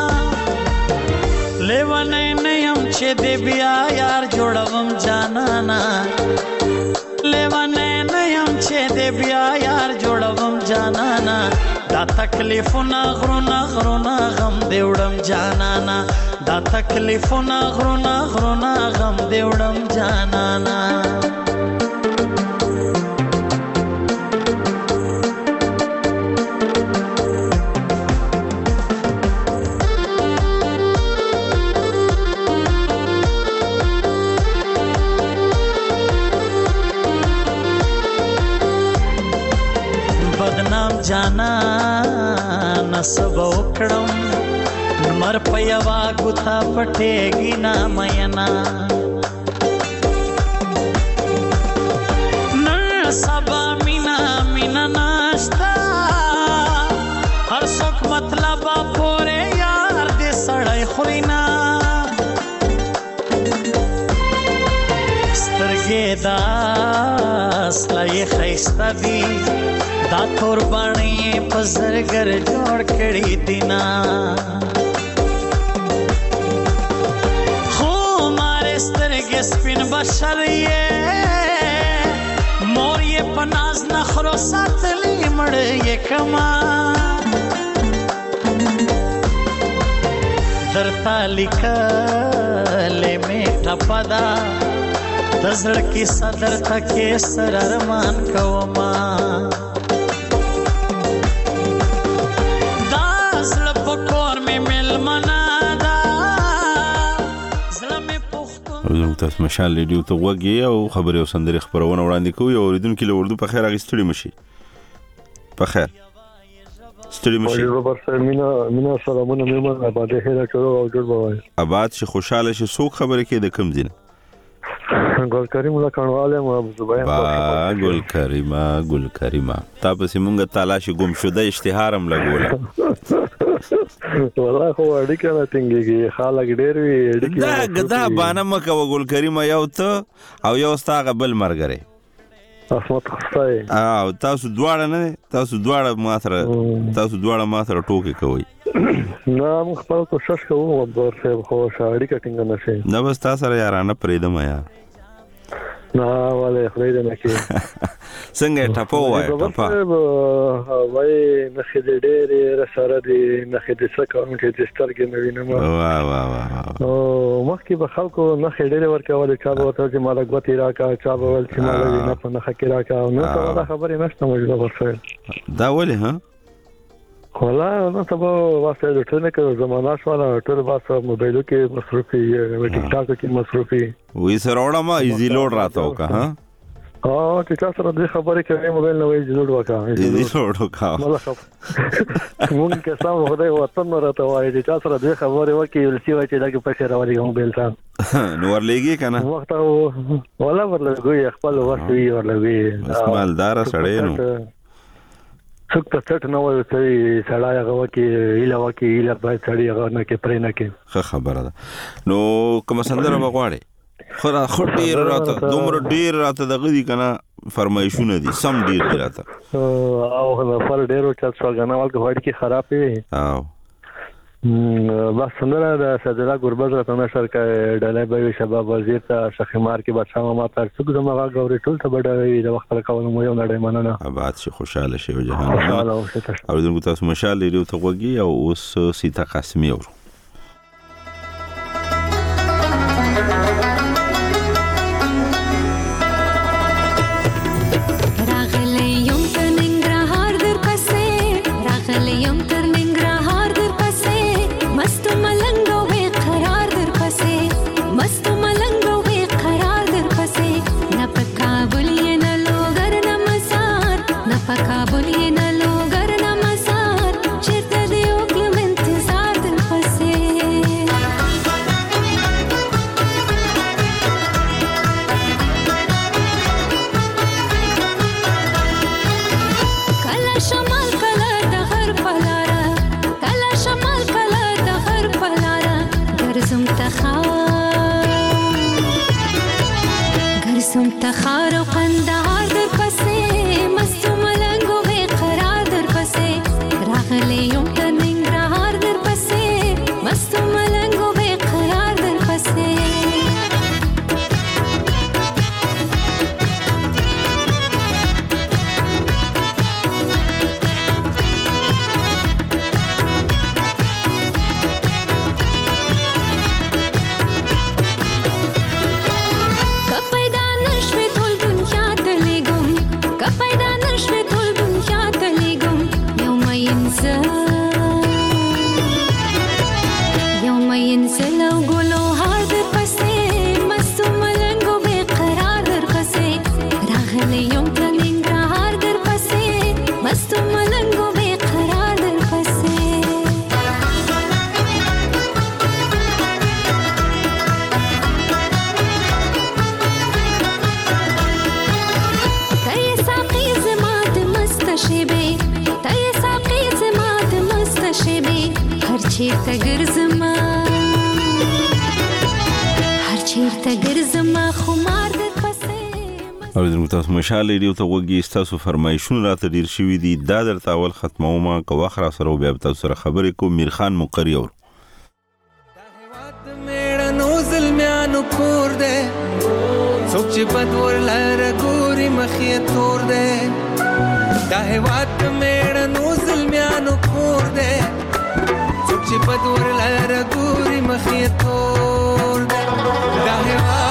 لیوانه نه یم چې دې بیا یار جوړوم جانانا لیوانه نه یم چې دې بیا یار جوړوم جانانا دا تکلیفونه غرونه غرونه غم دې وړم جانانا دا تکلیفونه غرونه غرونه غم دې وړم جانانا جانا نسب وکړم مر په یوا ګوتا پټېږي نا مینا نن سبا مینا مینا ناشتا هر څوک مطلب پورې یار دې سړی خورینا سترګې ګریږي دا سلای خيستا دی دا تور باندې پزرګر جوړ کړی دینا خو مارې سترګې سپین بشر یې مور یې پناز نخرو ساتلې مړ یې کما درتا لیکلې میټه پدا دزړ کی صدر تکې سر ارمان کوما دا زړه پکور مې ملمنا دا زړه مې پختون
تاسو مشال ریډیو ته وګورئ او خبري او سندري خبرونه وړاندې کوي او اوریدونکو له اردو په خیر اغستړي مشي په خیر ستړي مشي
روبر صاحب مینا سلامونه مېمه آباد هره چورو او جوړ بوای
آباد شي خوشاله شي څوک خبره کې د کم دین
ګل کریم الله کانواله مو ابو زبیر
ګل کریمه تاسو مونږه تلاشي ګم شوده اشتهارم لګوله
والله خو اړیکه نه ټینګيږي خالق ډېر وی اړیکه
دا باندې مکه ګل کریمه یو ته او یو ستاغه بل مرګره
اسمت خصای
او تاسو دواړه ما سره ټوکې کوي
نه موږ خپل کوشش کوو ابو صاحب خو اړیکه ټینګ نه شي
نه بس تاسو سره یارانه پریدم یا
نه والله خدای دې نه کې
څنګه ټاپو وای ټاپا
وای نه خدای دې رساره دې نه خدای څه کوم چې سترګې نه وینم
واه
او مخکې به خلکو نه خدای ورکول چا به ورته چې مالک وتی راکا چا به ول چې مالک نه په نه خکې راکا نو څه خبرې نشته موږ ورسره
دا ولې ها
والله نو سبا واسطه د ټول کې زمانہ شواله ټول واسطه موبایلو کې مصروفي ټیک ټاک کې مصروفي
وې سره وړم ایزی لوډ راته وکا ها
چې تاسو سره د خبرې کوي موبایل نو ایزی لوډ وکا موږ کې سم خدای وطن راته وایي چې تاسو سره د خبرې وکي ولسی وای چې دا کې پښه راوړي موبایل ته
نو ورلېږي کنه
وخت ولا ورلګوي خپل وخت وی ورلګوي
مالدار سړی نو
څوک ته څټ نه وایي چې سړی هغه وکي ایله باید سړی هغه نه کې پرې نه کې
خبره ده نو کوم سندره بغواړي خو ډیر راته دومره ډیر راته دغه دي کنه فرمایشونه دي سم ډیر راته
او پر ډیرو چا څنګه وړ کې خراب وي
او
بس سندره د صدرا ګربز راته نشر کړه ډلای به شباب وزیر ته شخمار کې بادشاہ ما تر څوک زمغه غوري ټول ته بډوي د وخت کولو مو یو نړۍ مننه
آباد شي خوشاله شي جهان او دغه تاسو مشال لري ته وګي او اوس سیتا قاسمی اور
چیرته ګرځم خمار در پسې
اوریدونکو تاسو مشال ریډیو ته وګورئ، تاسو فرمایشونه راته ډیر شوي دي، دا درته اول ختمومه که وخت را سره بیا تاسو سره خبرې کوم. میرخان مقری اور
میړنو زلمیانو کور دے څوک چې بدور لاره ګوري مخې تور دے، دا هیواد میړنو زلمیانو کور دے څوک چې بدور لاره ګوري مخې تور دے، دا هیواد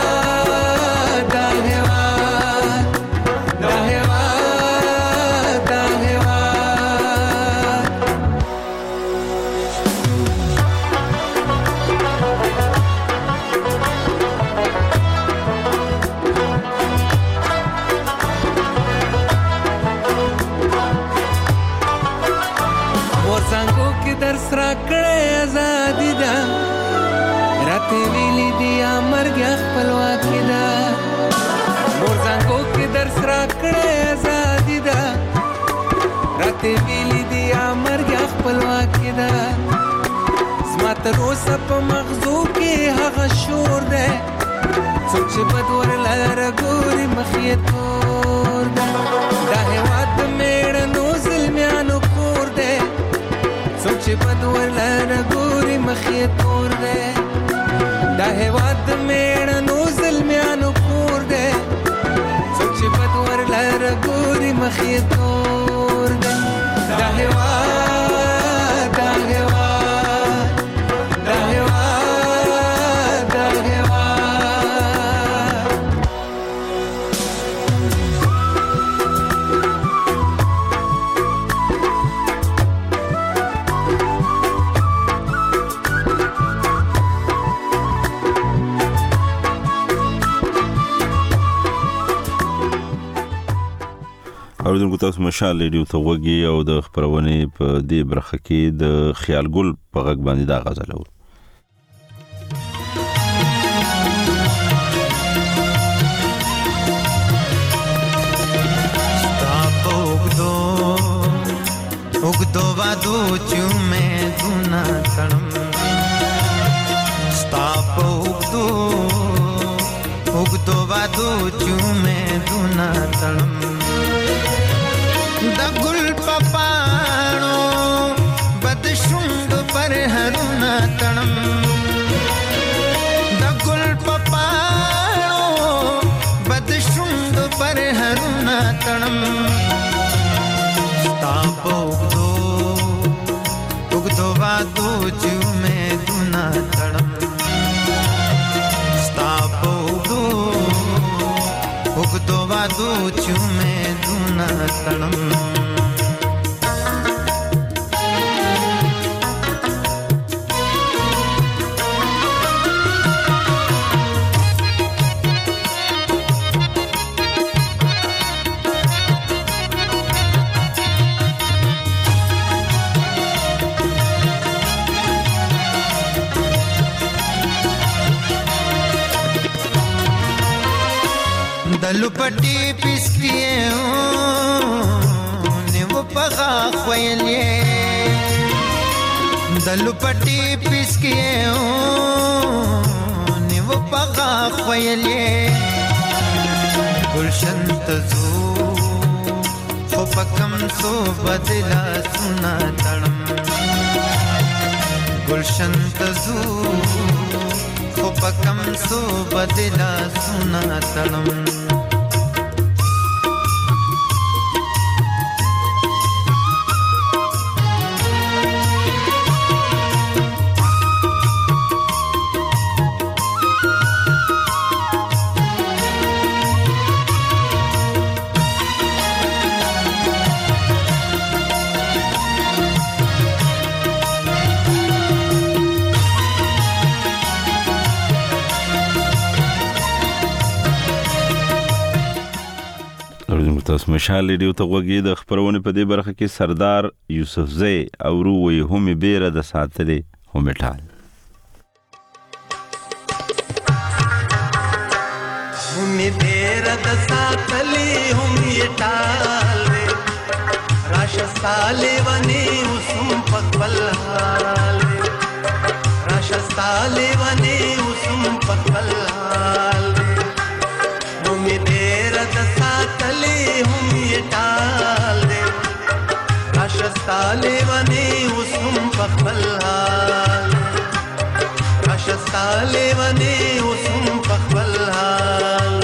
درس را کړې ازادي ده، راته ویلي دي مرګ خپلواکي ده، مور زنګو کې درس را کړې ازادي ده، راته ویلي دي مرګ خپلواکي ده، زما تر اوسه په مغزو کې هغه شور ده، څوک چې بدور لاره ګوري مخې تور ده، دا هیواد د میړنو زلمیانو کور ده څوک چې بدور لاره ګوري مخې تور دی، دا هیواد د میړنو زلمیانو کور دی څوک چې بدور لاره ګوري مخې تور دی، دا هیواد دا هیواد دا هیواد دا هیواد.
اوریدونکو تاسو مشال ریډیو ته وګورئ او د خبرونې په دې برخه کې د خیال ګل په غږ باندې دا غزل و.
उगदो वादो चुमे दुना तणम स्ताप उगदो वादो चुमे दुना तणम द गुल पपाणो बदशुंड पर हरुना तणम द गुल पपाणो बदशुंड पर हरुना तणम तापो उगदो वादो चुमे दुना तणम तापो उगदो वादो चुमे दुना तणम. दलुपटी पिसकिए ने वो पगा ख्वैले दलुपटी पिसकिए ने वो पगा ख्वैले गुलशन तजू खो पकम सो बदला सुना तणम गुलशन तजू खो पकम सो बदला सुना तणम.
تاسو مشال ریډیو ته وګورئ. د خبرونه په دې برخه کې سردار یوسفزی او روي هم بیره د ساتلې هم ټال
هم بیره د ساتلې هم ټال راشه سالې ونی وسم پخپل حال راشه سالې ونی وسم پخپل حال هم بیره د ستالونی وسم پخپل حال راشه ستالونی وسم پخپل حال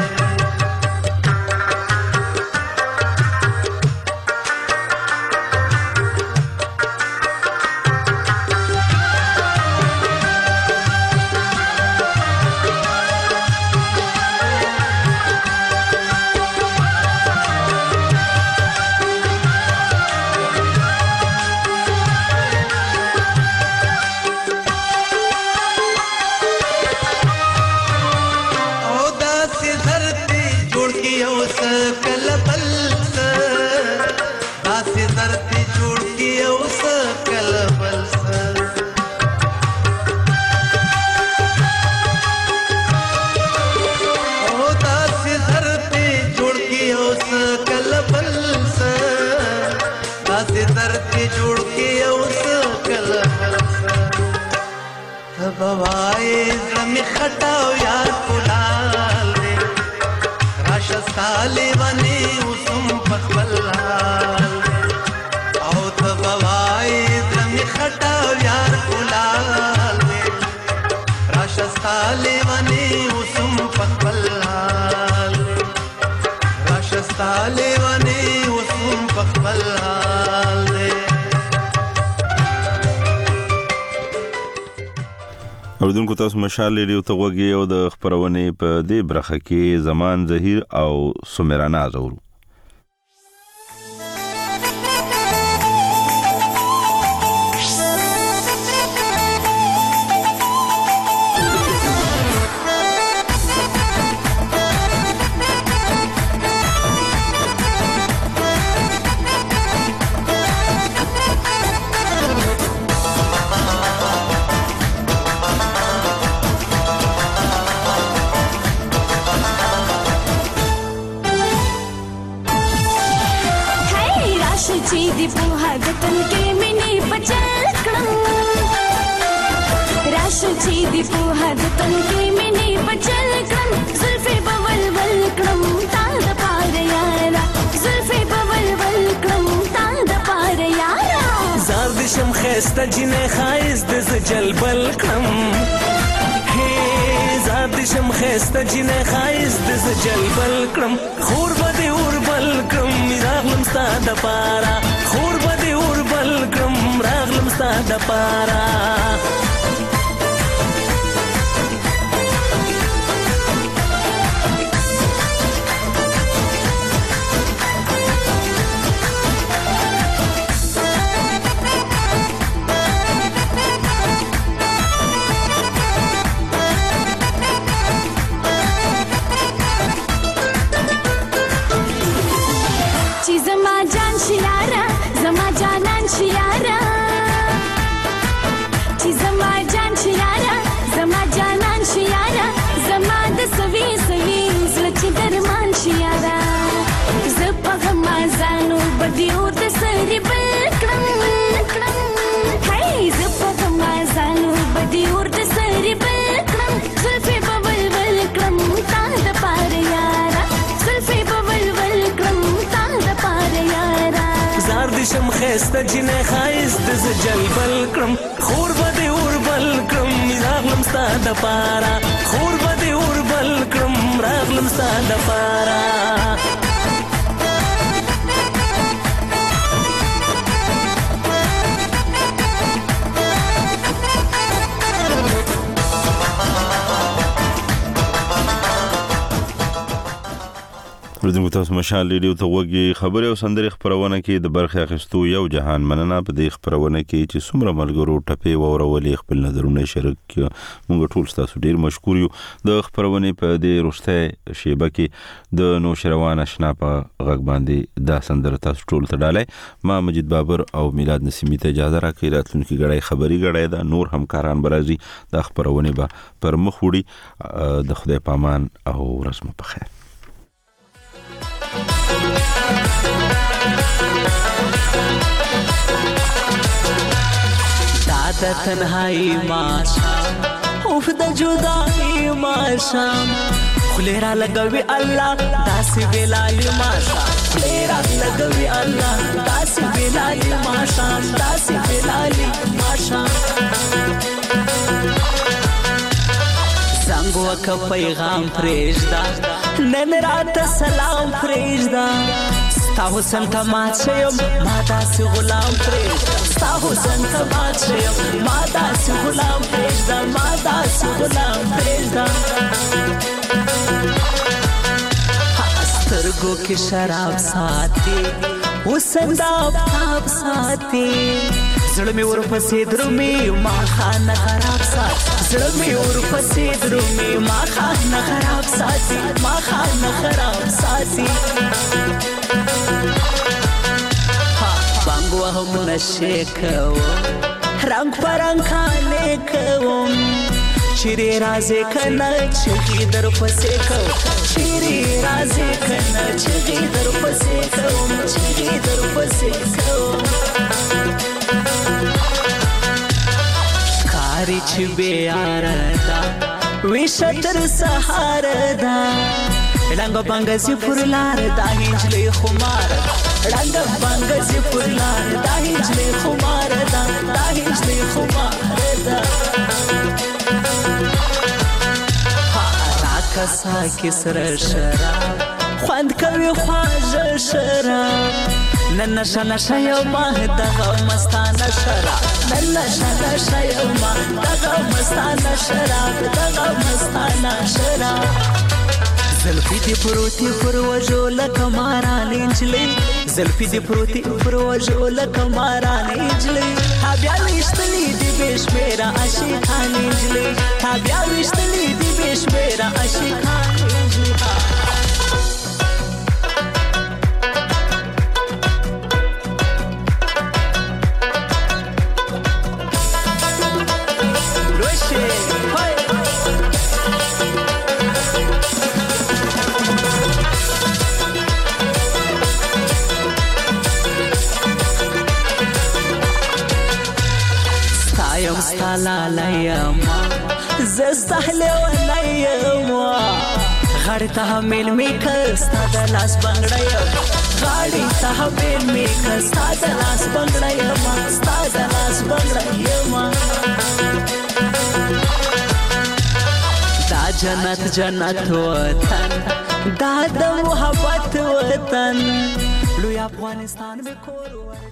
بوائے زمی خطاو یار کلال دے راشه ستالونی وسم پخپل حال او ته بوائے زمی خطاو یار کلال دے راشه ستالونی وسم پخپل حال راشه ستالونی وسم پخپل حال دے
اوریدونکو تاسو مشال ریډیو ته وګورئ او د خبرونه په دې برخه کې زمان ظهیر او سمیرانا زورو
دی پوها دتن کې منی بچل کړم راشه چې دی پوها دتن کې منی بچل کړم زلفې بول ول کړم تا د پار یارا زلفې بول ول کړم تا د پار یارا
زار د شم خسته جنې خایز د زجل بل کړم هي زار د شم خسته جنې خایز د زجل بل کړم خور بده اور بل کړم راغلم ستا د پارا خور بده اور بل کړم راغلم ستا د پارا
دیو د سری بل کړم هاي زپه مازانو بدیو د سری بل کړم زلفې بول ول کړم تا د پار یارا زلفې بول ول کړم تا د پار یارا
زار د شم خسته جنې خایز د زجل بل کړم خور بده اور بل کړم راغلم ستا د پارا خور بده اور بل کړم راغلم ستا د پارا
ورته تاسو مشال ریډیو ته وګورئ خبري او سندري خبرونه کې د برخه اخستو یو جهان مننه په دې خبرونه کې چې څومره ملګرو ټپې وورولې خپل نظرونه شریک موږ ټول تاسو ډیر مشکور یو د خبرونه په دې روسته شیبه کې د نوشروان آشنا په غږ باندې دا سندره تاسو ټول ته ډالای ما مجید بابر او میلاد نسیمی ته اجازه راکړئ راتلونکي غړای خبري غړای دا نور همکاران برازي د خبرونه به پر مخ وړي د خدای پامان او رسم په خیر
دا تنهایی ماشام اوف د جدائی ماشام خلیرا لګوي الله داسې ویلای ماشام خلیرا لګوي الله داسې ویلای
وک پیغام پرېږدا نن راته سلام پرېږدا ستا حسن ته مات شیم ما داسې غلام پرېږدا ستا حسن ته مات شیم ما داسې غلام پرېږدا ما داسې غلام پرېږدا سترګو کې شراب ساتي حسن د آفتاب ساتي زړه مې ورپسې درومي ما خانه خراب ساتي زړه مې ورپسې درومي ما خانه خراب ساتي ما خانه خراب ساتي بانګ وهم نشې کوم رنګ په رنګ خانې کوم چیرې راځې کنه چغې در پسې کوم چیرې راځې کنه چغې در پسې کوم چغې در پسې کوم ښکاري چې بېیاره ده ویشه تر سهاره ده ړنګه بنګه زی پر لار دا هنجلۍ خماره ده ړنګه بنګه زی پر لار دا هنجلۍ خماره ده دا هنجلۍ خماره ده راکسا کې سره شراب خوند کوي خواږه شراب نن نشه نشه یوما دغه مستانه شراب نن نشه نشه یوما دغه مستانه شراب دغه مستانه شراب زلفی دی پروتی پر وجو لکه ماران انجلی زلفی دی پروتی پر وجو لکه ماران انجلی تا بیا ویشتلی دی بشمیره عاشقان انجلی تا بیا ویشتلی دی بشمیره عاشقان انجلی ستا لالیما زستهلی ولیما غاړې ته حمیل مې که ستا د لاس بنګړی یما غاړې ته حمیل مې که ستا د لاس بنګړی یما ستا د لاس بنګړی یما دا جنت جنت وطن دا د محبت وطن لوی افغانستان مې کور